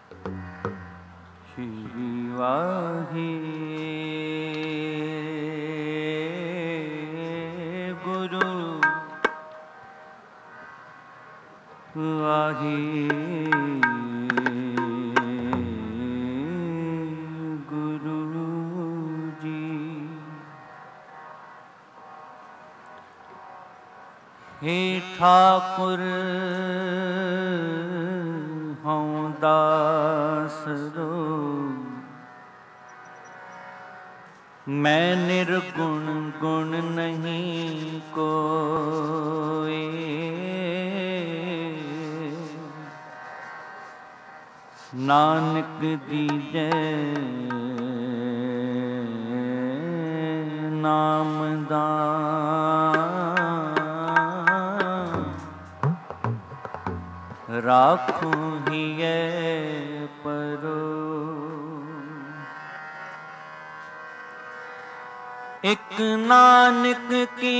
श्री वाहे गुरु वाहे गुरु जी। हे ठाकुर हूँ दास रो, मैं निर्गुण गुण नहीं कोई। नानक दीजै नाम दान, राखूं हियै परो। एक नानक की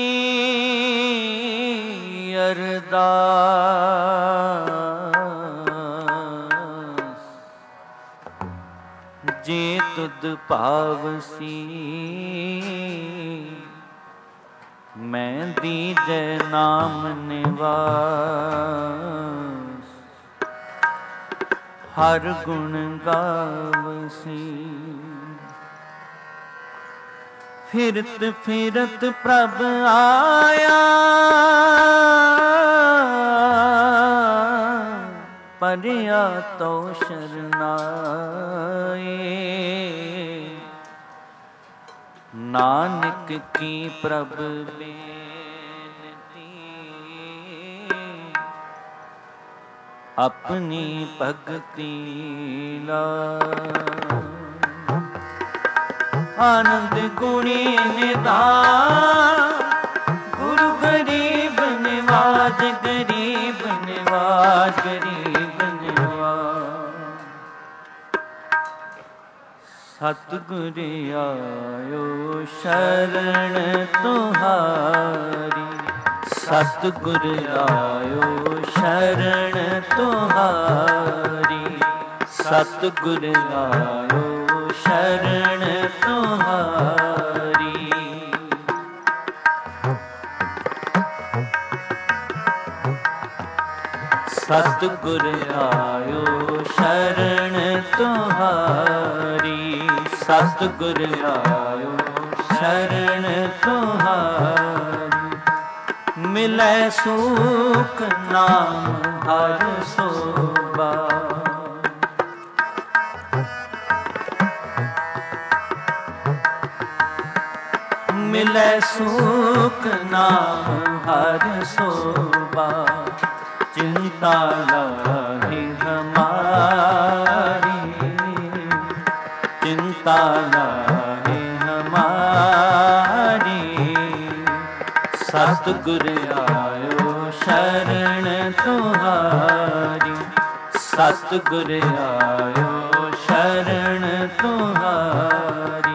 अरदास, जे तुद पावसी मैं दीजै नाम निवास। हर गुण गावसी फिरत फिरत प्रभ आया, परिया तो शरनाए। नानक की प्रभ बेनती, अपनी भगति ला। आनंद गुणी निधान, गुरु गरीब निवाज, गरीब निवाज, गरीब निवाज। सतगुर आयो शरण तुहारी, सतगुर आयो शरण तुहारी, सतगुर आयो शरण तुहारी। सतगुर आयो शरण तुहारी, सतगुर आयो शरण तुहारी। मिलै सुख नाम हर सोबा, मिलै सुख नाम हर सोबा। चिंता लाही हमारी, चिंता लाही हमारी। सतगुर आयो शरण तुहारी, सतगुर आयो शरण तुहारी।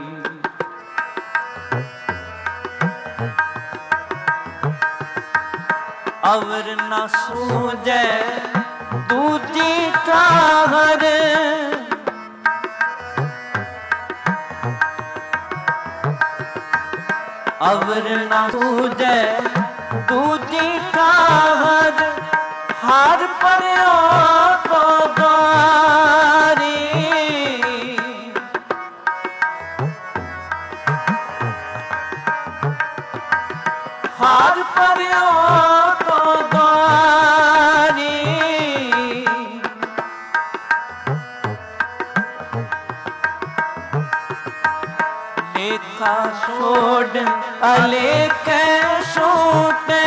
अवर न सूझै दूजी ठाहर, अवर न सूझै दूजी ठाहर। हार पर्यो तो गारी, हार पर्यो तो गारी। लेखा छोड़ अलेख छूटे,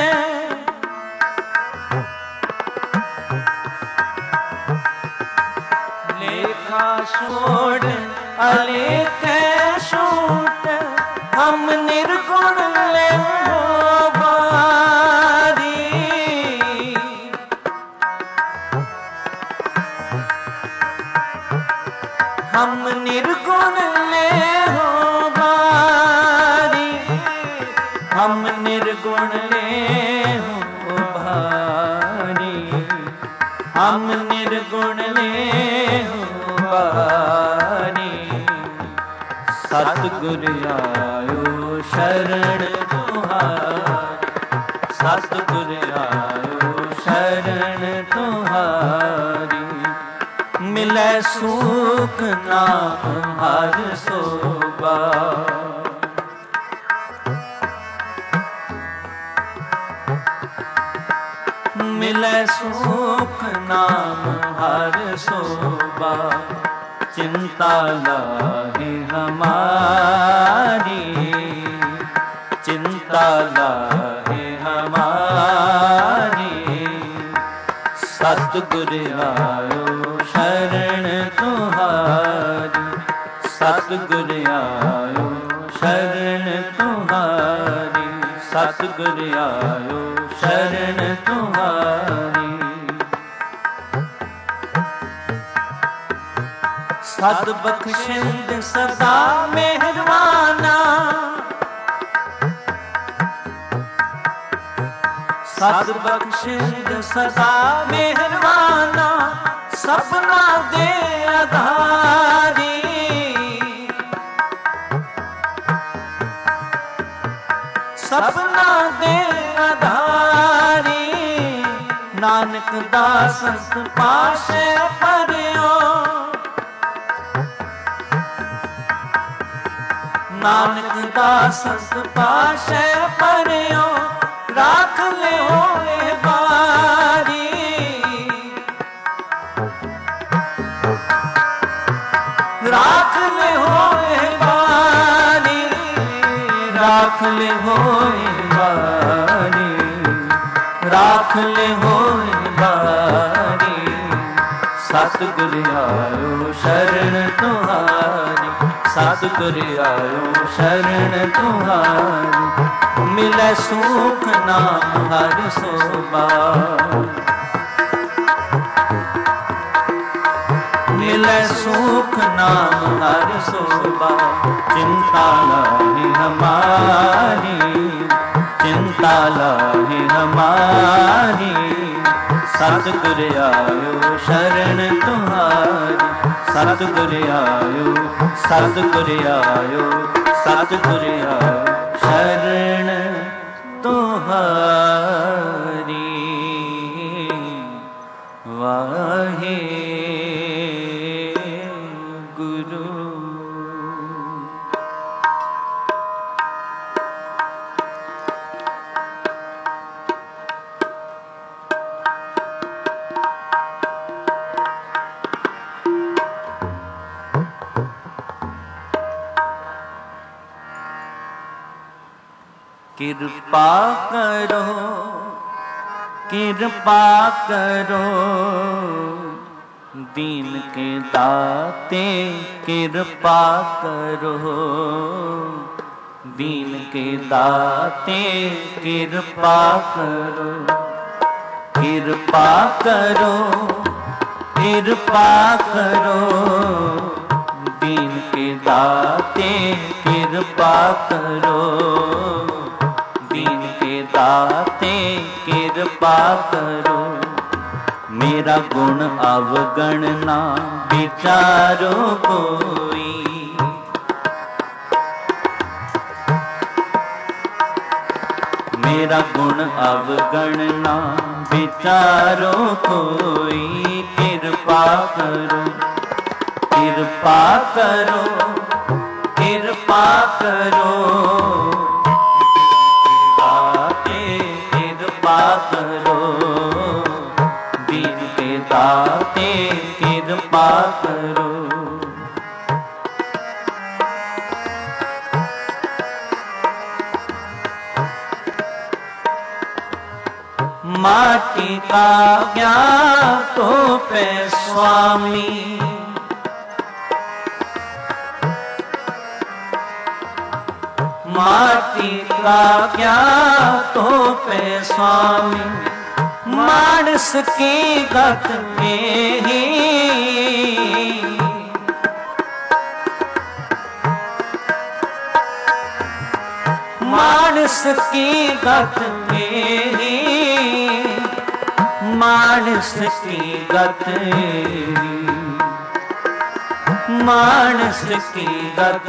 लेखा छोड़ अलेख छूट। हम निर्गुण ले बारी, हम निर्गुण ले हो बारी, हम निर्गुण ले हो भारी। हम निर्गुण ले हो बारी, सतगुर आयो शरण तुम्हारी, सतगुर आयो शरण तुम्हारी। मिलै सुख नाम हर सोबा, मिलै सुख नाम हर सोबा। चिंता लाहे हमारी, चिंता लाहे हमारी। सतगुर आयो शरण तुम्हारी, सतगुर आयो शरण तुम्हारी, सतगुर आयो शरण तुम्हारी। सत बख्शिंद सदा मेहरबाना, सत बख्शिंद सदा मेहरबाना। सपना दे आधारी, सपना दे आधारी। नानक दास पाशे परियो, नानक दास पाशे परियो। राख ले होए बारी, राख ले होए बारी, राख ले होए बारी, राख ले होए बारी। सतगुर आयो शरण तुम्हारी, सतगुर आयो शरण तुम्हारी। मिलै सुख नाम हर सोबा, मिलै सुख नाम हर सोबा। चिंता लाहे हमारी, चिंता लाहे हमारी। सतगुर आयो शरण तुम्हारी, सतगुर आयो, सतगुर आयो, सतगुर आयो शरण तुम्हारी। वाहे गुरु। कृपा करो, कृपा करो, दीन के दाते कृपा करो, दीन के दाते कृपा करो। कृपा करो, कृपा करो, दीन के दाते कृपा करो, दीन के दाते कृपा करो। मेरा गुण अवगण ना विचारो कोई, मेरा गुण अवगण ना विचारो कोई। कृपा करो, कृपा करो, कृपा करो, कृपा करो, दीन के दाते कृपा करो। माटी का ज्ञान तो पे स्वामी, माटी का ज्ञान तो पे स्वामी। मानस की गत में ही, मानस की गत में ही। मानस की गत, मानस की गत।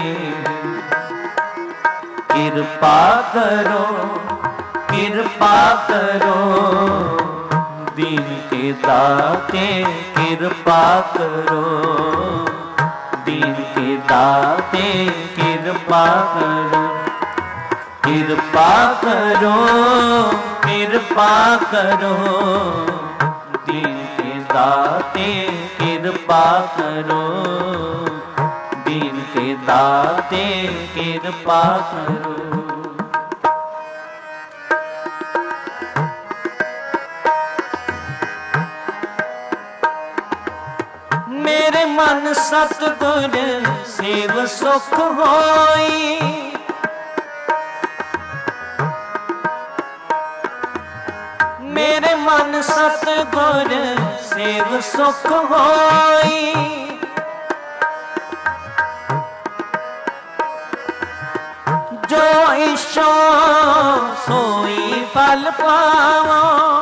कृपा करो, कृपा करो, दीन के दाते कृपा करो, दीन के दाते कृपा करो। कृपा करो, कृपा करो, दीन के दाते कृपा करो, दीन के दाते कृपा करो। मेरे मन सतगुर सेव सुख होई, मेरे मन सतगुर सेव सुख होई। जो ईशो सोई फल पावो,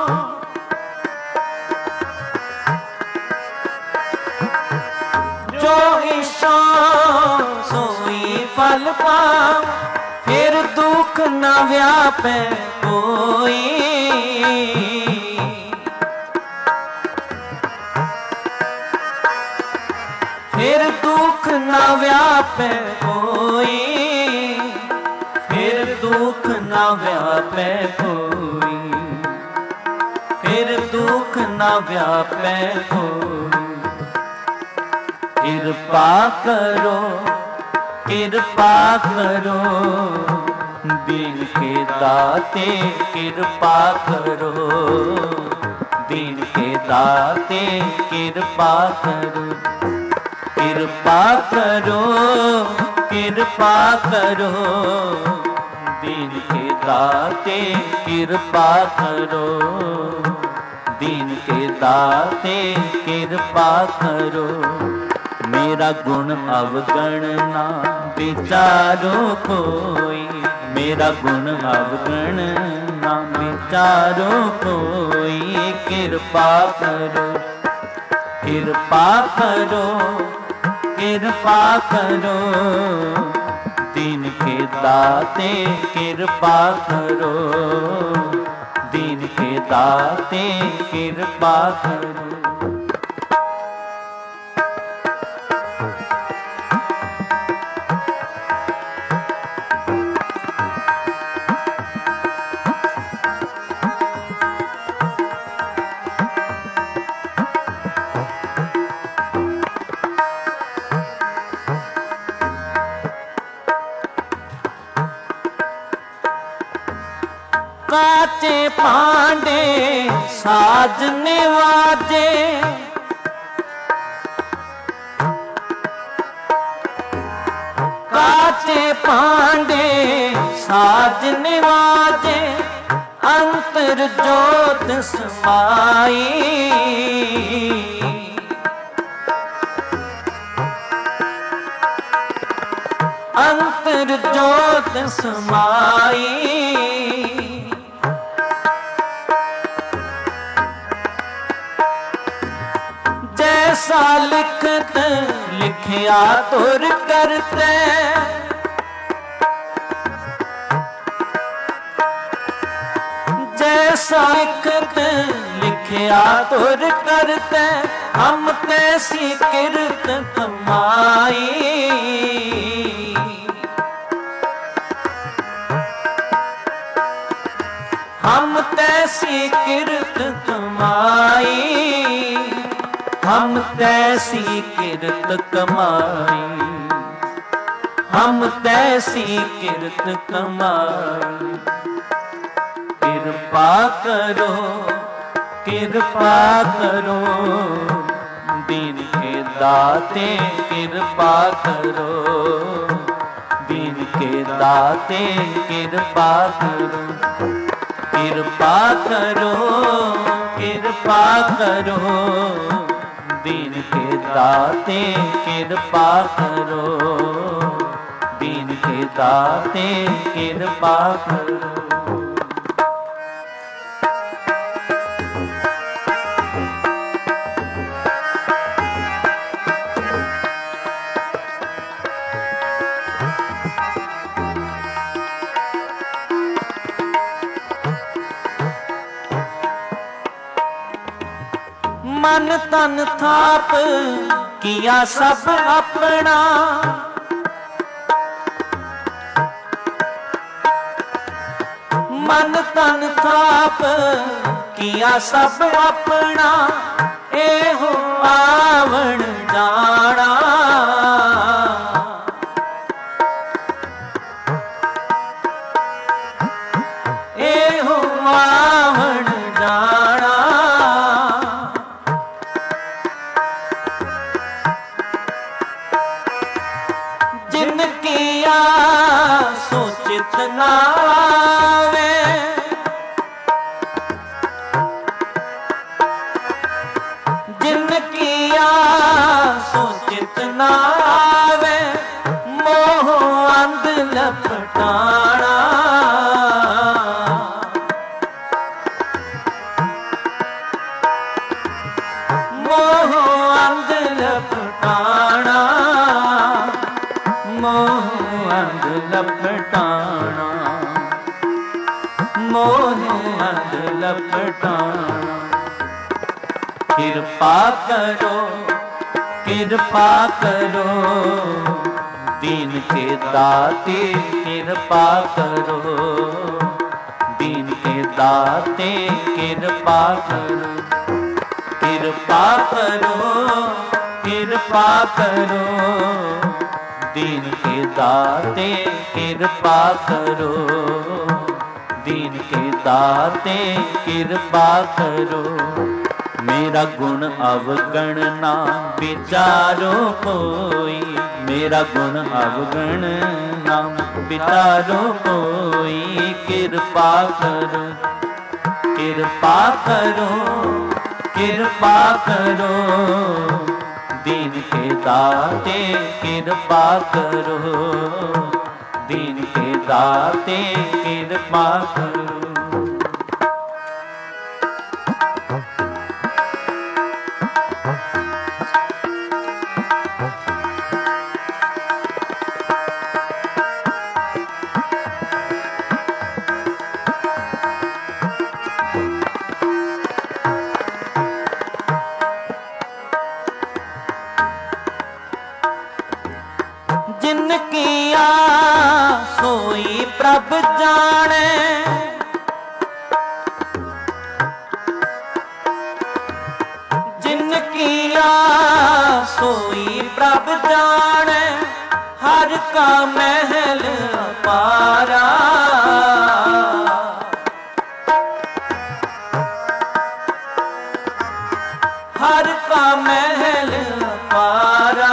जो ईशो सोई फल पाओ। फिर दुख न व्यापे कोई, फिर दुख न व्यापे कोई, फिर दुख न व्यापे कोई, फिर दुख न व्यापे कोई। कृपा करो, कृपा करो, दीन के दाते कृपा करो, दीन के दाते कृपा करो। कृपा करो, कृपा करो, दीन के दाते कृपा करो, दीन के दाते कृपा करो। मेरा गुण अवगण ना विचारो कोई, मेरा गुण अवगण ना विचारो कोई। कृपा करो, कृपा करो, कृपा करो, दीन के दाते कृपा करो, दीन के दाते कृपा करो। काचे पांडे साज निवाजे, काचे पांडे साज निवाजे। अंतर जोत समाई, अंतर जोत समाई। जैसा लिखत लिखिया तुर करते, जैसा लिखत लिखिया तुर करते। हम तैसी किरत कमाई, हम तैसी किरत कमाई, हम तैसी किरत कमाई, हम तैसी किरत कमाई। कृपा करो, कृपा करो, दीन के दाते कृपा करो, दीन के दाते कृपा करो। कृपा करो, कृपा करो, दीन के दाते कृपा करो, दीन के दाते कृपा करो। मन तन थाप किया सब अपना, मन तन थाप किया सब अपना, एहो आवण जाना। एहो आवण जाना। जिन किया सोचित नावे, जिन किया सोचित नावे, मोह अंध लपटाना। मोह अंध लपटाना, मोह अंध लपटाना, मोह अंध लपटाना। कृपा करो, कृपा करो, दीन के दाते कृपा करो, दीन के दाते कृपा करो। कृपा करो, कृपा करो, दीन के दाते कृपा करो, दीन के दाते कृपा करो। मेरा गुण अवगण ना विचारो कोई, मेरा गुण अवगण ना विचारो कोई। कृपा करो, कृपा करो, कृपा करो, दीन के दाते कृपा करो, दीन के दाते कृपा करो। जिन किया सोई प्रभ जाने, जिन किया सोई प्रभ जाने, हर का महल पारा। हर का महल पारा।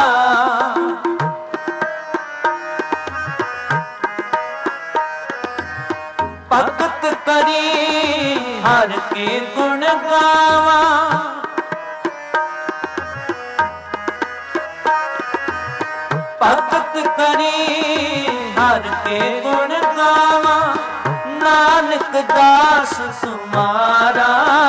भगत करी हर के गुण गावा, भगत करी हर के गुण गावा, नानक दास सुमारा।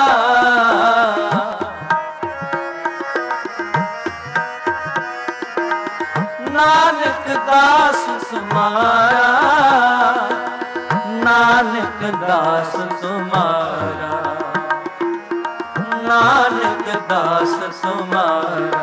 नानक दास सुमारा, नानक दास तुम्हारा, नानक दास तुम्हारा।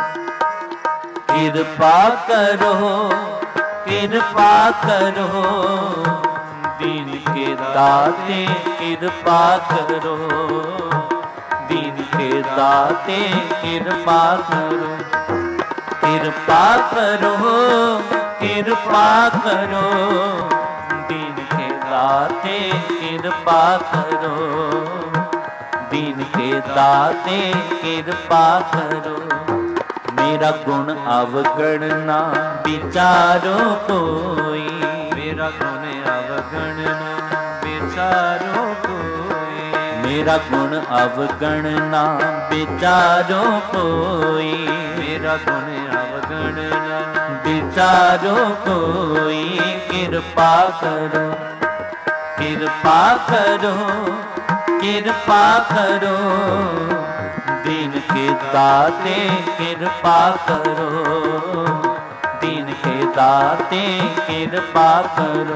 कृपा करो, कृपा करो, दीन के दाते कृपा करो, दीन के दाते कृपा करो। कृपा करो, कृपा करो, दीन के दाते कृपा करो, दीन के दाते कृपा करो। मेरा गुण अवगण ना विचारो कोई, मेरा गुण अवगण ना विचारो कोई, मेरा गुण अवगण ना विचारो कोई, मेरा गुण अवगण ना विचारो कोई। कृपा करो, कृपा करो, कृपा करो, दीन के दाते कृपा करो, दीन के दाते कृपा करो।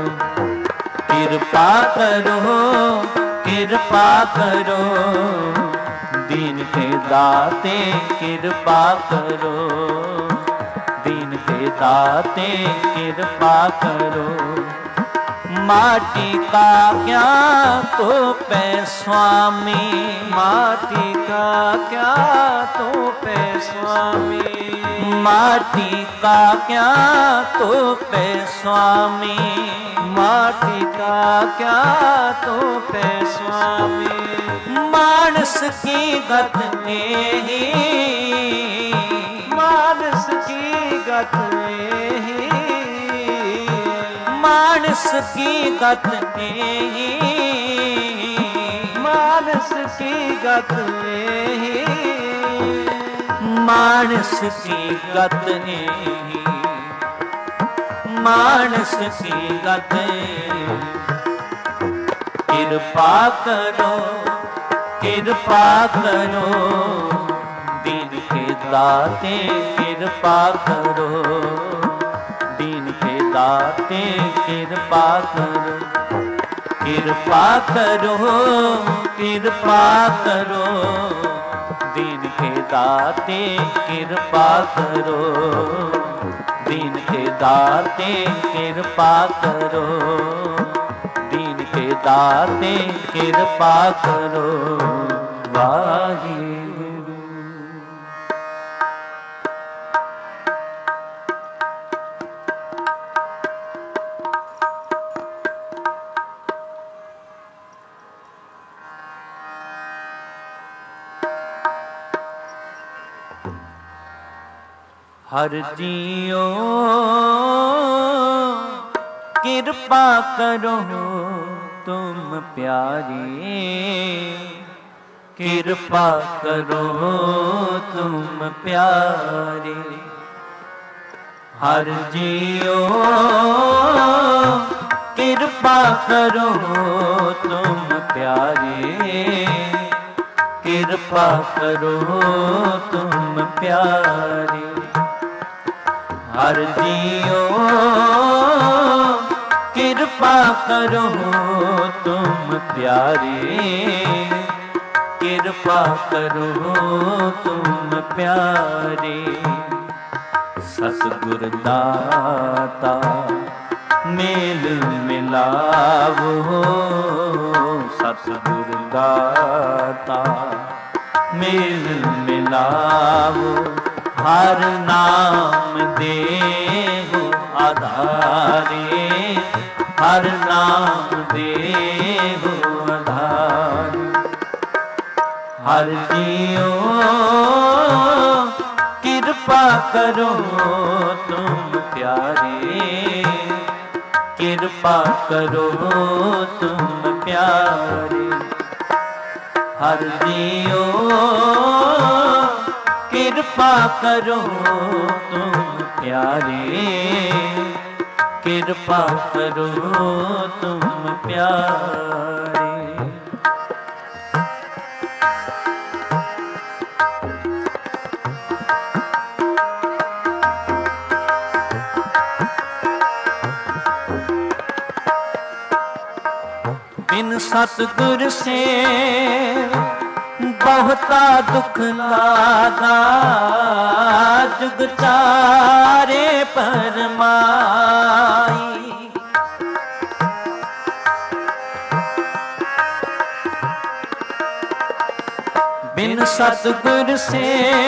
कृपा करो, कृपा करो, दीन के दाते कृपा करो, दीन के दाते कृपा करो। माटी का क्या तो पे स्वामी, माटी का क्या तो पे स्वामी, माटी का क्या तो पे स्वामी, माटी का क्या तो पे स्वामी। मानस की गत ही, मानस की गत ही, मानस की गत ही, मानस की गत ही, मानस की गत ही, मानस की गत। कृपा करो, कृपा करो, दीन के दाते कृपा करो, दीन के दाते कृपा करो। कृपा करो, कृपा करो, दीन के दाते कृपा करो, दीन के दाते कृपा करो, दीन के दाते कृपा करो। वाहिगुरु। हर जियो कृपा करो तुम प्यारे, कृपा करो तुम प्यारे। हर जियो कृपा करो तुम प्यारे, कृपा करो तुम प्यारे। हर जियो कृपा करो तुम प्यारे, कृपा करो तुम प्यारे। सतगुर दाता मेल मिलावो, सतगुर दाता मेल मिलावो। हर नाम देहु आधारे, हर नाम देहु आधारे। हर जियो कृपा करो तुम प्यारे, कृपा करो तुम प्यारे। हर जियो कृपा करो तुम प्यारे, कृपा करो तुम प्यारे। बिन सतगुर से बहुता दुख लागा, जुग चारे परमाई। बिन सतगुर से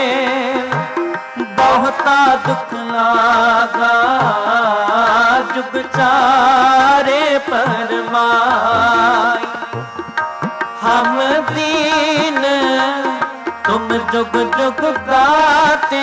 बहुता दुख लागा, जुग चारे परमाई। हम दीन तुम जुग जुग गाते,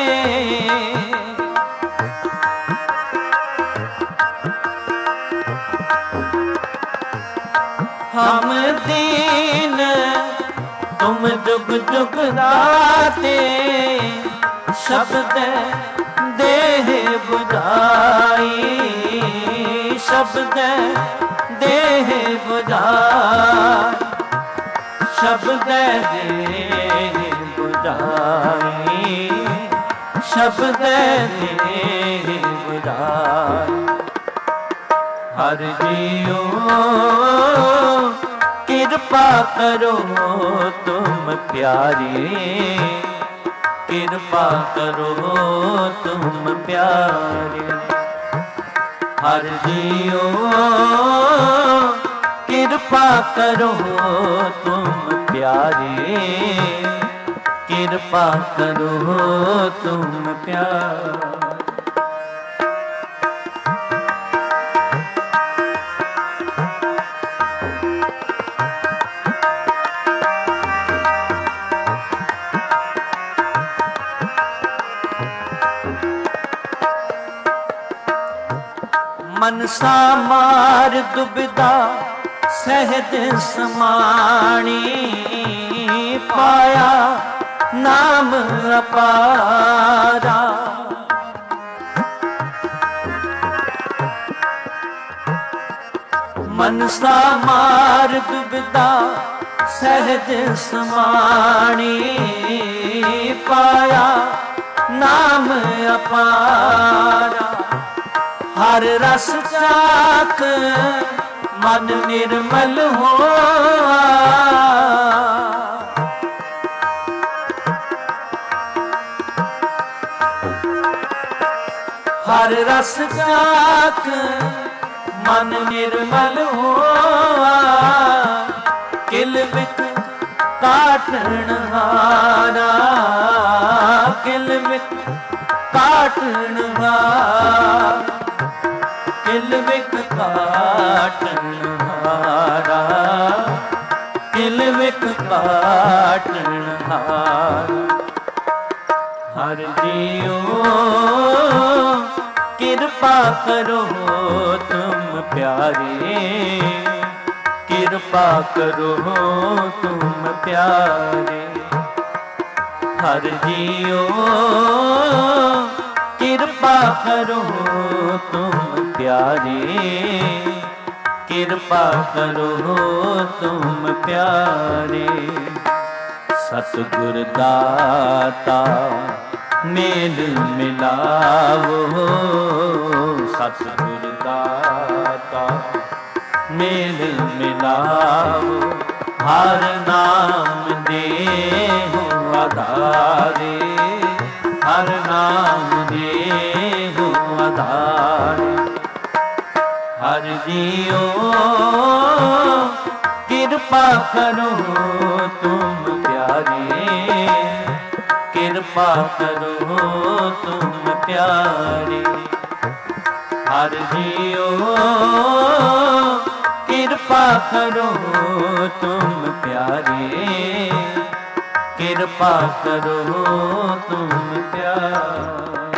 हम दीन तुम जुग जुग गाते। शब्द देह बुझाई, शब्द देह बुझाई, शब्द देह बुझाई, शब्द देह बुझाई। हर जियो कृपा करो तुम प्यारे, कृपा करो तुम प्यारे। हर जियो कृपा करो तुम प्यारे, कृपा करो तुम प्यारे। मनसा मार दुबिधा सहज समाणी, पाया नाम अपारा। मनसा मार दुबिधा सहज समाणी, पाया नाम अपारा। हर रस चाख मन निर्मल होआ, हर रस चाख मन निर्मल होआ। किल बिख काटन हारा, किल बिख काटन हारा, किल बिख काटन हारा, किल बिख काटन हारा। हर जियो कृपा करो तुम प्यारे, कृपा करो तुम प्यारे। हर जियो कृपा करो तुम प्यारे, कृपा करो तुम प्यारे। सतगुर दाता मेल मिलावो, सतगुर दाता मेल मिलावो। हर नाम देहु आधारे, हर नाम देहु आधारे। हर जियो कृपा करो तुम प्यारे, कृपा करो तुम प्यारे। हर जियो कृपा करो तुम प्यारे, कृपा करो तुम प्यारे।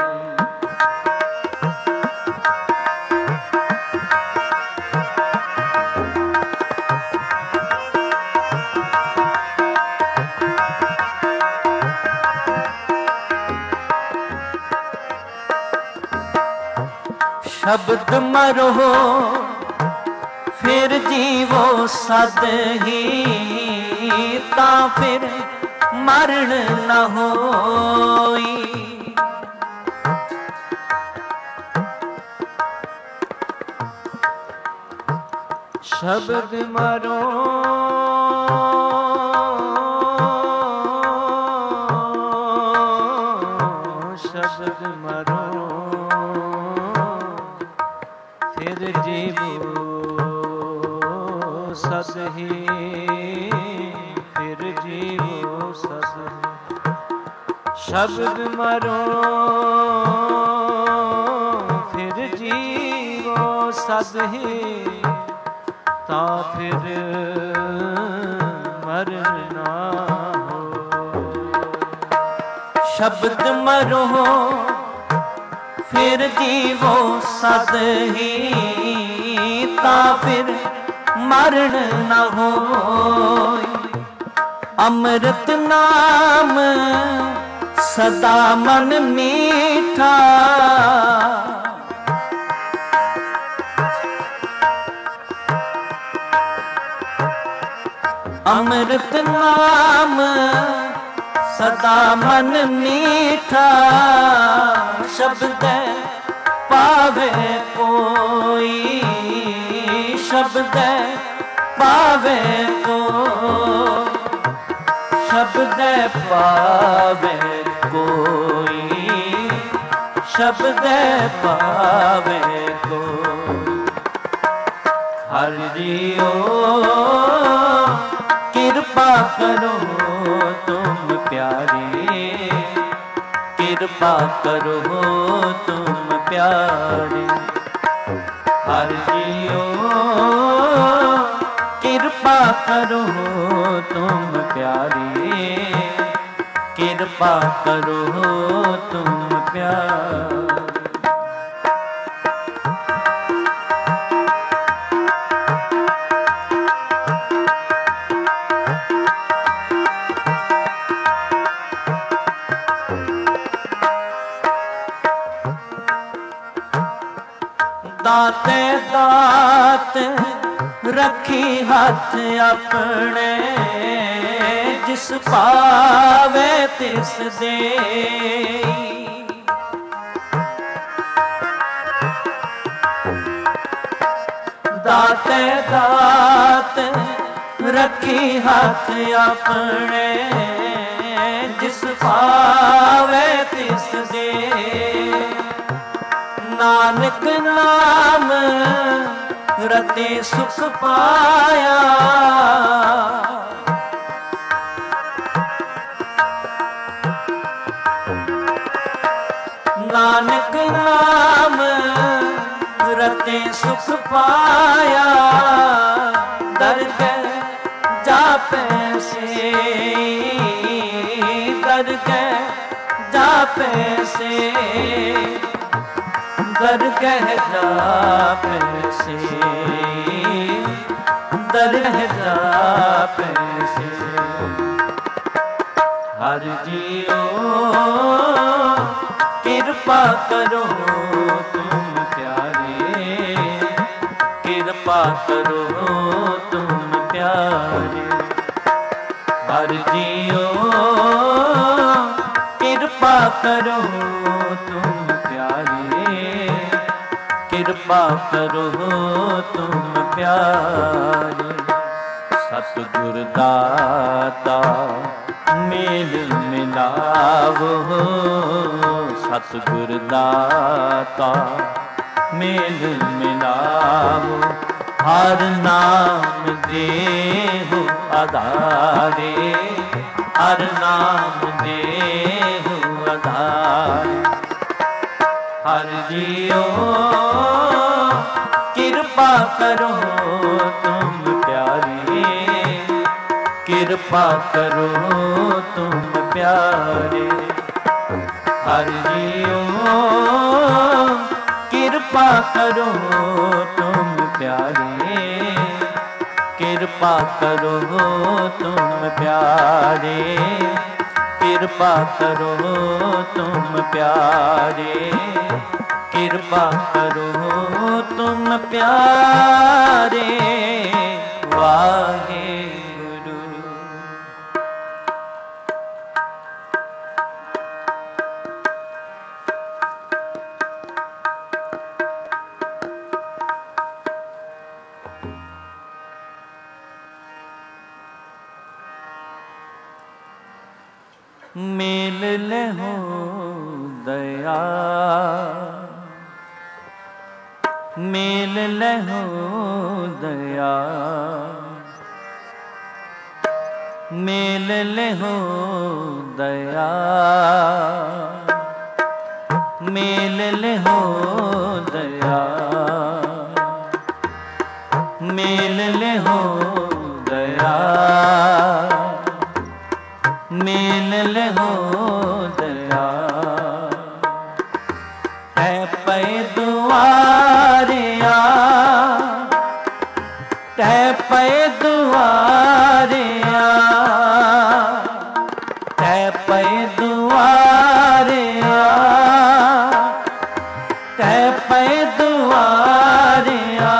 शब्द मरो फिर जीवो सद ही, ता फिर मरण न होई। शब्द मरो शब्द मरो फिर जीवो सद ही, फिर जीवो सद ही। शब्द मरो फिर जीवो सद ही, ता फिर मरण ना हो। शब्द मरो फिर जीवो सद ही, ता फिर मरण न होय। अमृत नाम सदा मन मीठा, अमृत नाम सदा मन मीठा। शब्द पावे कोई, शब्द पावे कोई, शब्द पावे कोई, शब्द पावे कोई। हर जियो कृपा करो तुम प्यारे, कृपा करो तुम प्यारे। हर जियो कृपा करो तुम प्यारे, कृपा करो तुम प्यारे। दाते दात रखी हाथ अपने, जिस पावे तिस दे। दाते दात रखी हाथ अपने, जिस पावे तिस दे। नानक नाम रते सुख पाया, नानक नाम रते सुख पाया। दरगह जापे से, दरगह जापे से, दरगह जापे से, दरगह जापे से। हर जियो कृपा करो तुम प्यारे, कृपा करो तुम प्यारे। हर जियो कृपा करो तुम प्यारे, कृपा करो तुम प्यारे। सतगुर दाता मेल मिलावो, सतगुर दाता मेल मिलावो। हर नाम देहु आधारे, हर नाम देहु आधारे। हर जियो कृपा करो तुम प्यारे, कृपा करो तुम प्यारे। हर जियो कृपा करो तुम प्यारे, कृपा करो तुम प्यारे, कृपा करो तुम प्यारे, कृपा करो तुम प्यारे। वाहे मेल लेहो दया, मेल लेहो दया, मेल लेहो दया, मेल लेहो दया, मेल लेहो दया, मेल लेहो दया। है पै दुआरिया, है पै दुआरिया, है पै दुआरिया, है पै दुआरिया।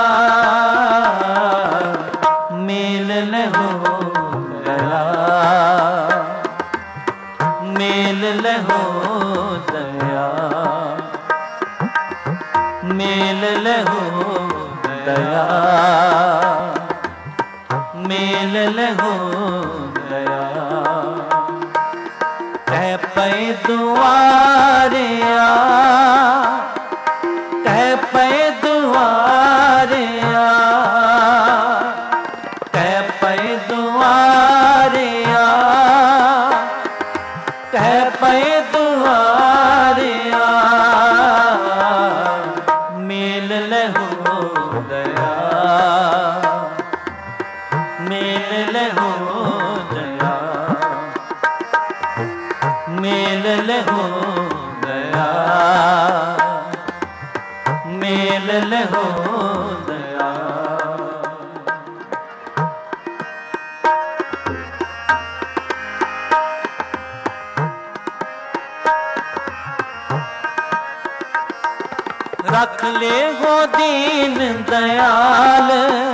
मेल लेहो दया, मेल लेहो दया, मेल लेहो दया, मेल लेहो दया। पै दुआरिया, कह पै दुआरिया, कह पै दुआरिया, कह पै दुआरिया, मेल लहो दया, मेल लहो दया, मेल लहो दया, मेल लहो दया। रख ले हो दीन दयाल,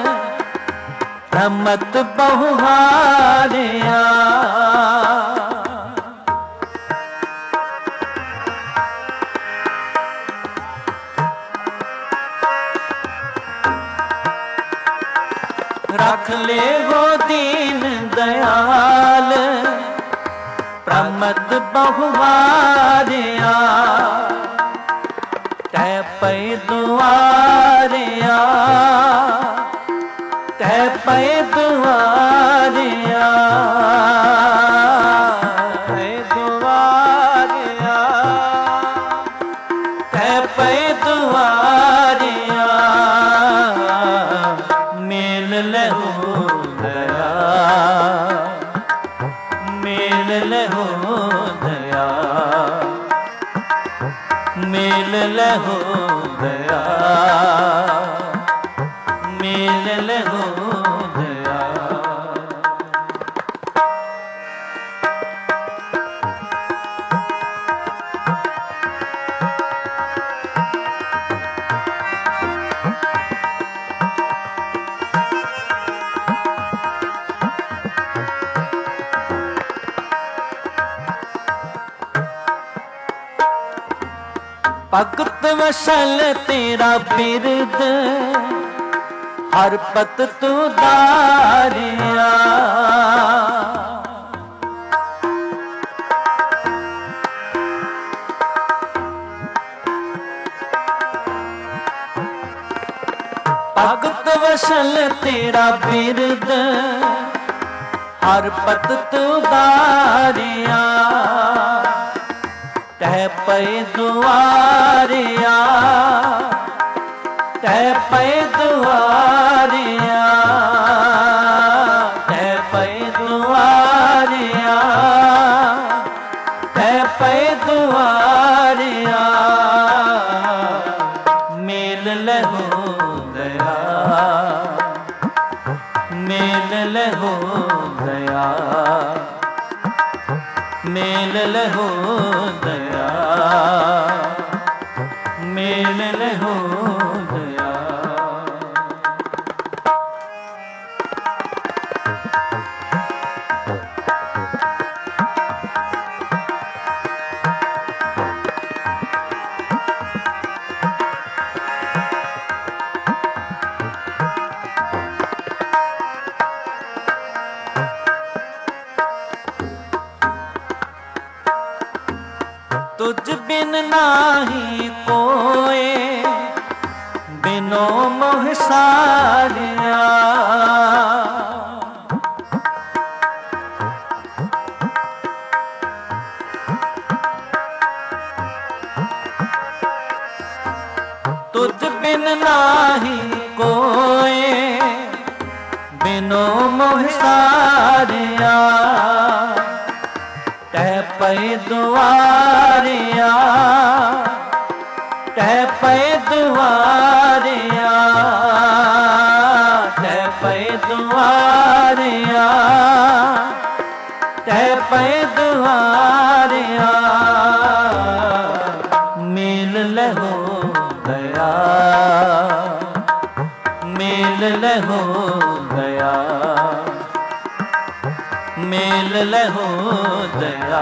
रमत बहुहारिया, रख ले हो दीन दयाल, प्रमद बहुहारिया, कह पै दुआरिया, कह पै दुआरिया, पै दुआरिया, कह पै दुआरिया, मेल लहो दया, मेल लहो दया, मेल लहो दया, मेल लहो दया। भगत वसल तेरा बिरद, हर पत तू दारिया, भगत वसल तेरा बिरद, हर पत तू दारिया, कह पै दुआरिया, कह पै दुआरिया, कह पै दुआरिया, कह पै दुआरिया, मेल लहो दया, मेल लहो दया, मेल लहो दया, मेल लहो दया। तुझ बिन नाही कोए, बिनो मोह सारिया, तुझ बिन नाही कोए, बिनो मोह सारिया, कह पै दुआरिया, कह पै दुआरिया, कह पै दुआरिया, कह पै दुआरिया, मेल लहो दया, मेल लहो दया, मेल लहो दया,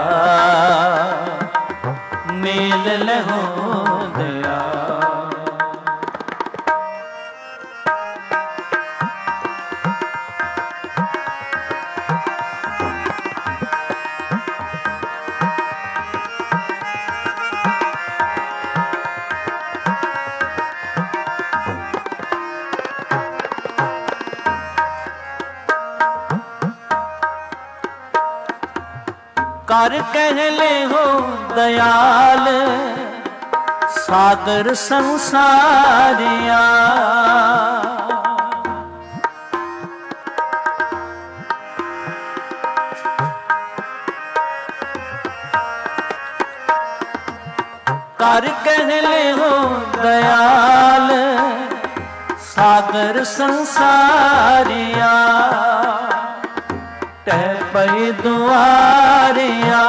मेल लहो दया। कर कहले हो दयाल सागर संसारिया। कर कहले हो दयाल सागर संसारिया। तह पै दुआरिया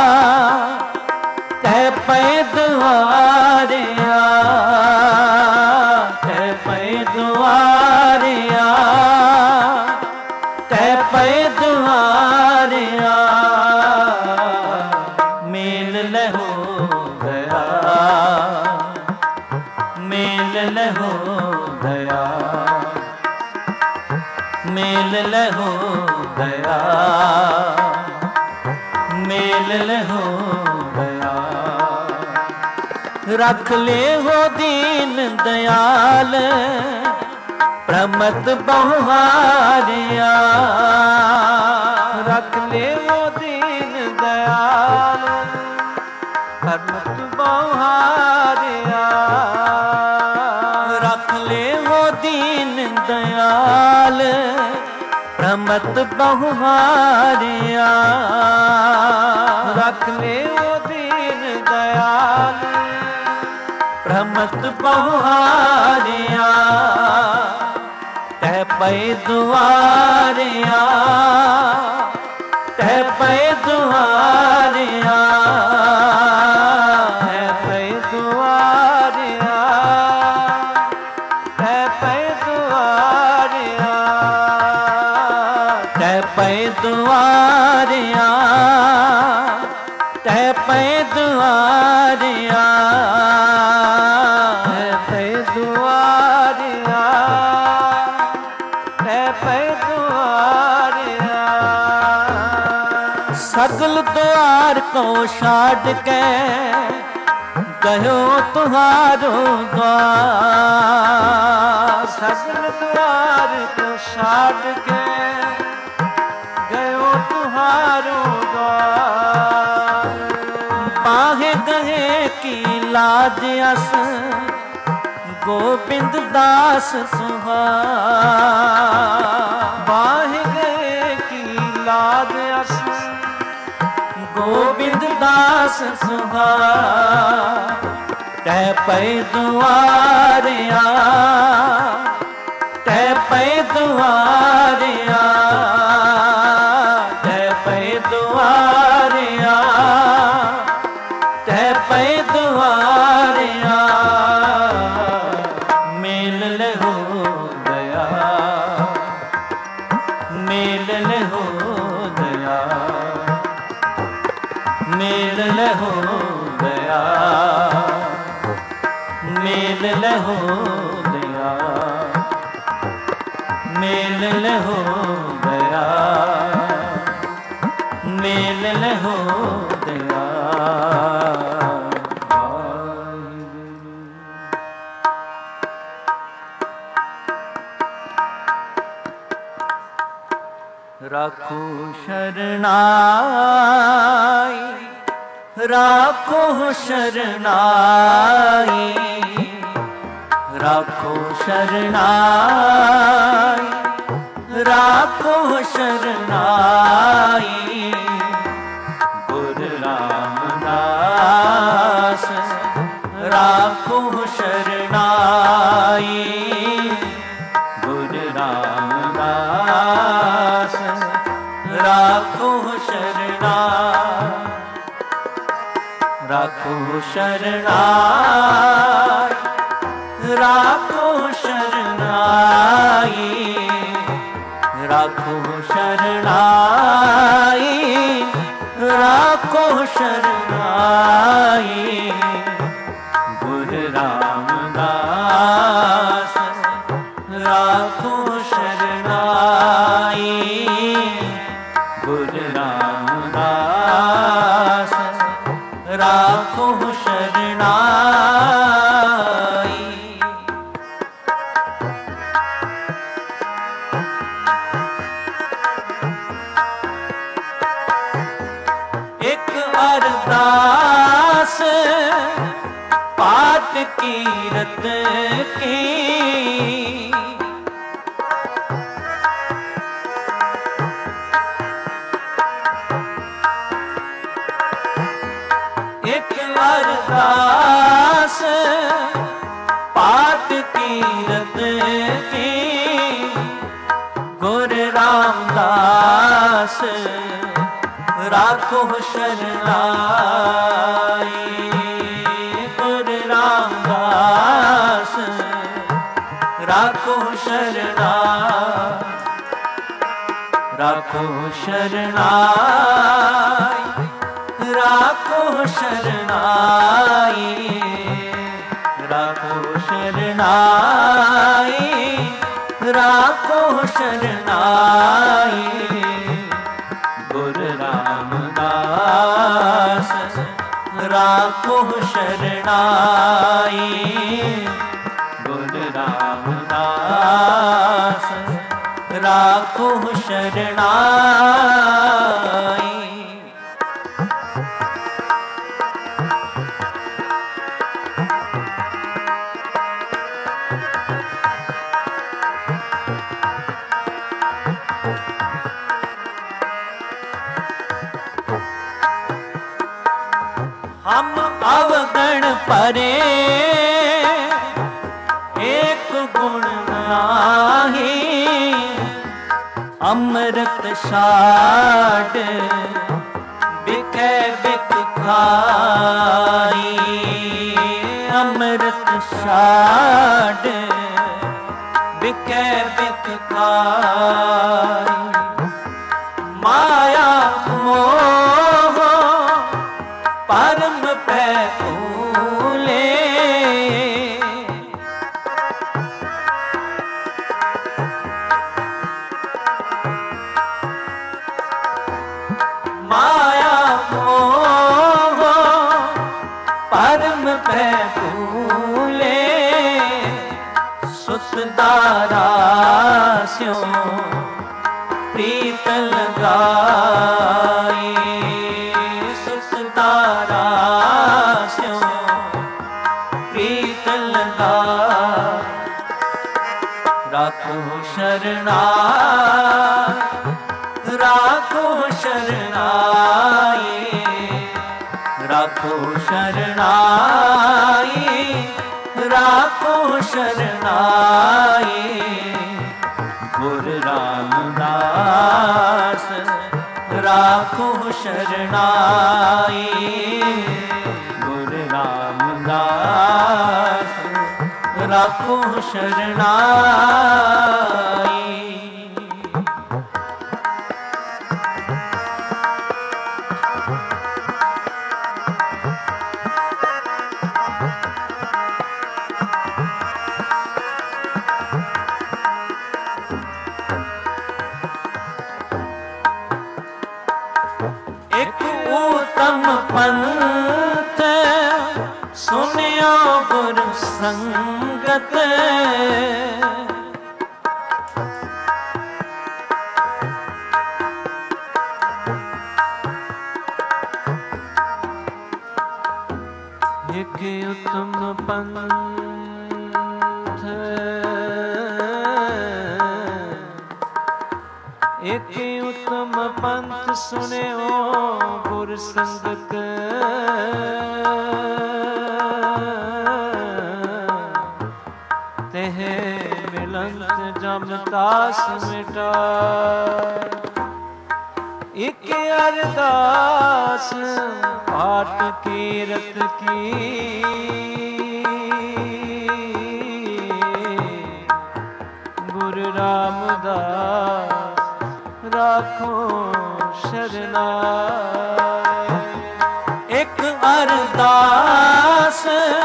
तह पै दुआरिया तह पै दुआरिया तह पै दुआरिया। मेल लहो गया मेल लहो गया मेल लहो गया मेल लहो गया। रख ले हो दीन दयाल प्रमत बहुहारिया। रख ले हो दीन दयाल प्रमत बहुहारिया। रख ले हो दीन दयाल प्रमत बहुहारिया। रख ले वो दीन दयाल प्रमत बहुहारिया। तह पै दुआरिया तह पै दुआरिया तह पै दुआरिया तह पै दुआरिया तह पै दुआरिया तह पै दुआरिया तह दुआरिया तह पै दुआरिया। सगल द्वार को छाड़ के गयो तुहारो द्वार। सगल द्वार को छाड़ के गयो तुहारो द्वार। बाहे गहे की लाज अस गोविंद दास सुहार। बाहे गहे की लाज अस गोविंद दास सुहार। तह पै दुआरिया तह पै दुआरिया तह पै दुआरिया तह पै दुआरिया। मेल लहो गया मेल लहो गया मेल लहो गया मेल लहो गया मेल लहो गया मेल लहो गया। राखो शरणाई राखो शरणाई राखो शरणाई राखो शरणाई। गुरु रामदास राखो शरणाई। गुरु रामदास राखो शरणाई राखो शरणाई राखो शरणाई राखो शरणाई राखो शरणाई। गुरु रामदास राखो शरणाई। गुरु रामदास राखो शरणाई। एक पाठ कीरत की। एक अरदास पाठ कीरत की। गुरु रामदास राखो शरणाई। गुरु रामदास राखो शरणाई। राखो शरणाई। राखो शरणाई। राखो शरणाई। राखो शरणाई। गुरु रामदास राखो शरणाई। गुरु रामदास राखो शरणाई। हम अवगण परे एक गुण नाही। अमृत साड बिकै बिखारी। अमृत साड बिकै बिखारी। माया मोह परम पे फूले। माया मोह परम पे फूले। सुतदारा स्यों प्रीत लगाई। सुतदारा स्यों प्रीत लगाई। राखो शरणाई। राखो शरणाई। राखो शरणाई। राखो शरणाई। गुरु रामदास राखो शरणाई। गुरु रामदास राखो शरणाई। एक उत्तम पंथ सुनियो गुरु संगत। एक उत्तम पंथ एक उत्तम पंथ सुने ओ गुरु संगत। तेह मिलंत जमतास मिटा। एक अरदास पाठ कीरत की। गुरु रामदास राखो शरणाई। एक अरदास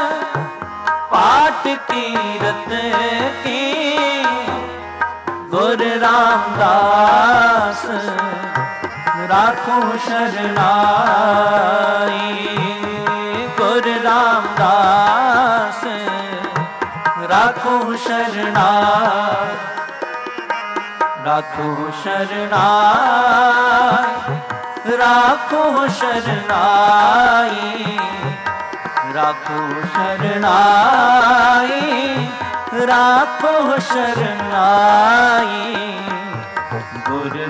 पाठ कीरत की। गुरु रामदास राखो शरणाई। गुरु रामदास राखो शरणाई। राखो शरणाई। राखो शरणाई। राखो शरणाई, राखो शरणाई। गुरु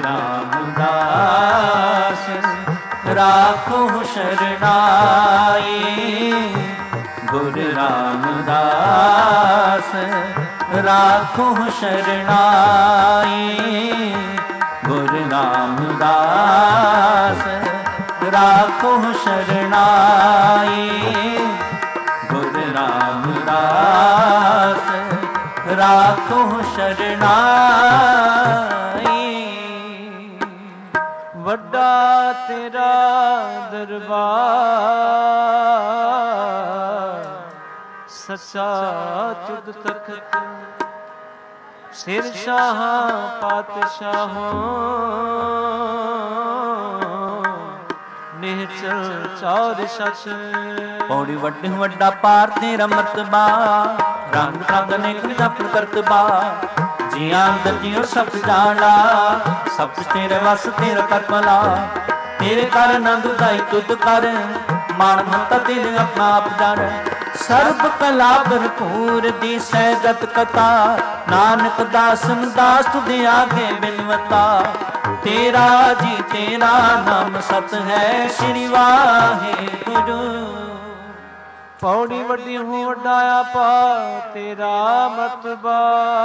रामदास राखो शरणाई, गुरु रामदास राखो शरणाई, गुरु रामदास राखो शरणाई, गुरु रामदास राखो शरणाई। वड्डा तेरा दरबार, सच्चा तुद तखत, सिर शाह पातशाहों, निहचल चौर सच। पौड़ी वड्ड वड्डा पार तेरा मर्तबा, रंग रंग अनेक विधा प्रकर्तबा। जियां दजियो सब जाना, सब कुछ तेरे वस तेरा कर भला। तेरे कर नंद उदाई तुद कर, मान ममता तेरे अपना आप जान। सर्ब कला भरपूर दी सहजत कथा, नानक दासन दास तुझे आगे बिनवता। तेरा जी तेरा नाम सत है, श्री वाहेगुरु। पौड़ी वड्डी हूँ वड्डा आपा, तेरा मर्तबा।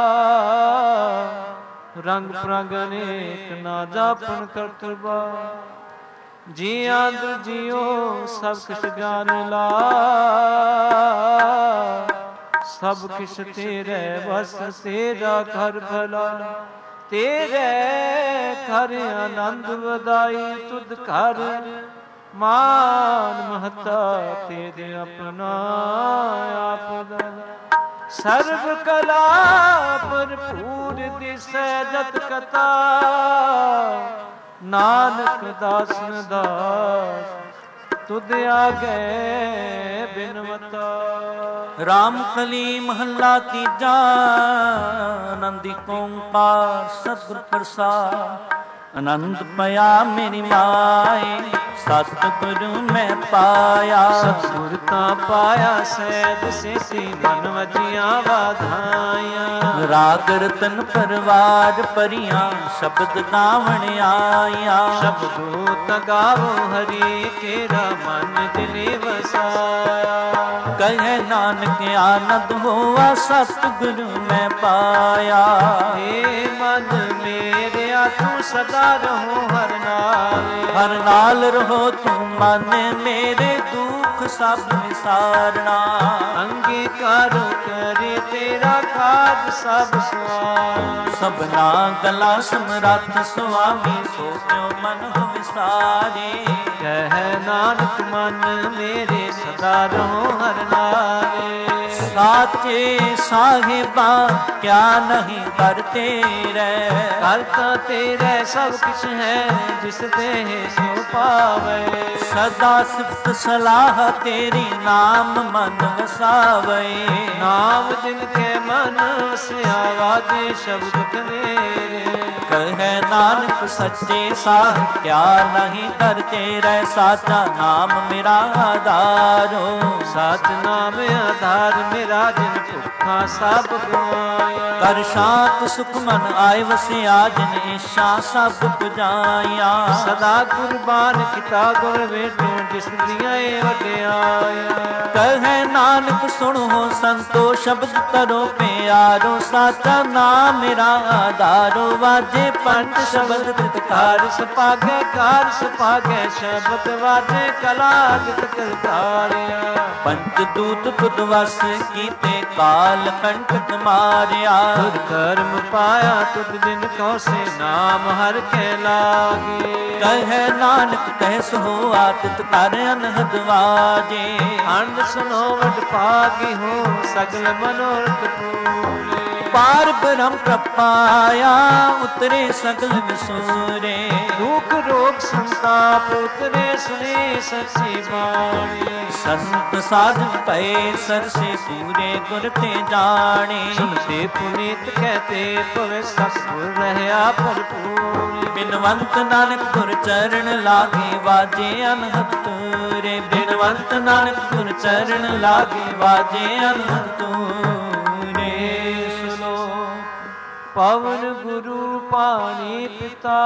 रंग प्रंग अनेक ना जापन करतबा। जिया दुजियो सब किछ जान ला, सब किछ तेरे बस तेरा घर भला। तेरे घर आनंद वदाई, तुद घर मान महता तेरे अपना आप दाना। सर्व कला भरपूर दिसै जत कथा, नानक दासन दास तुद आगे बिनवता। राम कली महला तीजा, आनंदी ओंकार सतगुर प्रसाद। आनंद पया मेरी माए, सतगुरु मैं पाया। सतगुर ता पाया सैद सेसी, मन वजिया वाधाइया। राग रतन परवार परियां, शब्द गावण आया। शब्द गावो हरि केरा, मन दिले वसाया। कहे नानक आनंद होआ, सतगुरु मैं पाया। हे मन मेरे तू सदा रहो हर नाल। हर नाल रहो तुम मन मेरे, दुख सब विसारना। अंगीकारो करे तेरा काज सब सुआर। सबना गला समरथ सुआमी, सो क्यों मन हो विसारे। कह नानक मन मेरे सदा रहो हर नाले। साचे साहिबा क्या नहीं करते रे। करता तेरे सब कुछ है, जिस देह सो पावे। सदा सिफत सलाह तेरी, नाम मन वसावे। नाम जिनके मन से आवाजे शब्द मेरे। कहे नानक सच्चे साह क्या नहीं करते रह। साचा नाम मेरा आधारो, साच नाम आधार मेरा, जिन भुखा सब गवाया। कर शांत सुख मन आए वसिया, जिन इच्छा सब पुजाया। सदा कुर्बान किता गुर बेटो, जिस दिया वड्याया। कहे नानक सुनो संतो, शब्द करो प्यारो। साचा नाम मेरा आधारो, वाजे पंच शब्द तितकार। सपागे कार सपागे शब्द वाजे, कला जित करतारिया। पंचदूत तुद वस कीते, काल कंटक मारिया। तुद कर्म पाया तुद दिन को से, नाम हर के लागे। कहे नानक कह सो आतित कर अनहद वाजे। अंड सुनो वड पागी हो, सगल मनोरथ पूरे। पार ब्रह्म प्रपाया, उतरे सगल विसूरे। दुख रोग संताप उतरे, सुने सच्ची बाणी। संत साधन पए सरसे, पूरे गुर ते जाने। सुनते पुनीत कहते पवे, सतगुर रहया भरपूर। बिनवंत नानक गुर चरण लागे, वाजे अनहद तूरे। ਬਲਵੰਤ ਨਾਨਕ ਗੁਰ ਚਰਨ ਲਾਗੇ ਵਾਜੇ ਅੰਤੂਰੇ ਸਲੋਕ। ਪਵਨ ਗੁਰੂ ਪਾਣੀ ਪਿਤਾ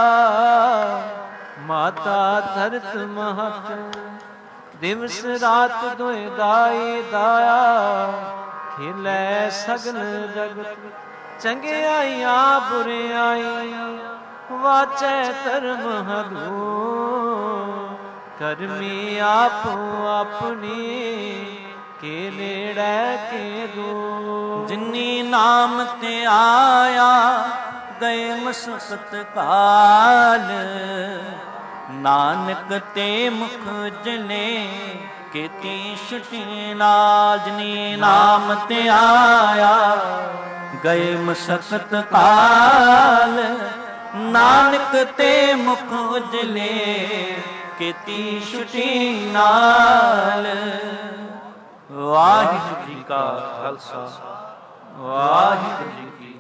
ਮਾਤਾ ਧਰਤ ਮਹਤ ਦਿਵਸ ਰਾਤ ਦੁਇ ਦਾਈ ਦਾਇਆ ਖਿਲੇ ਸਗਲ ਜਗਤ ਚੰਗਿਆਈਆਂ ਬੁਰਿਆਈਆਂ ਵਾਚੈ ਧਰਮ ਹਦੂ ਕਰਮੀ ਆਪੋ ਆਪਣੀ ਕੇ ਨੇੜੇ ਕੇ ਦੂਰ। ਜਿਨੀ ਨਾਮ ਤੇ ਆਇਆ ਗਏ ਮਸਕਤ ਕਾਲ ਨਾਨਕ ਤੇ ਮੁਖ ਜਲੇ ਕੀਤੀ ਛੁਟੀ ਨਾਲ। ਜਿਨੀ ਨਾਮ ਤੇ ਆਇਆ ਗਏ ਮਸਕਤ ਕਾਲ ਨਾਨਕ ਤੇ ਮੁਖ ਉਜਲੇ ਕੀਤੀ ਛੁਟੀ ਨਾਲ। ਵਾਹਿਗੁਰੂ ਜੀ ਕਾ ਖਾਲਸਾ ਵਾਹਿਗੁਰੂ ਜੀ ਕੀ